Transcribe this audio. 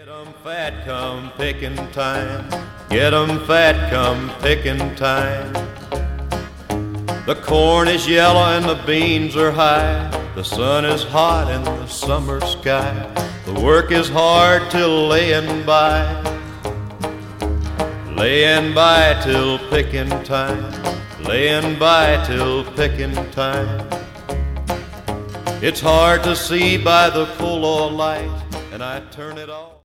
Get 'em fat come picking time. Get 'em fat come picking time. The corn is yellow and the beans are high. The sun is hot in the summer sky. The work is hard till laying by. Laying by till picking time. Laying by till picking time. It's hard to see by the full light, and I turn it off.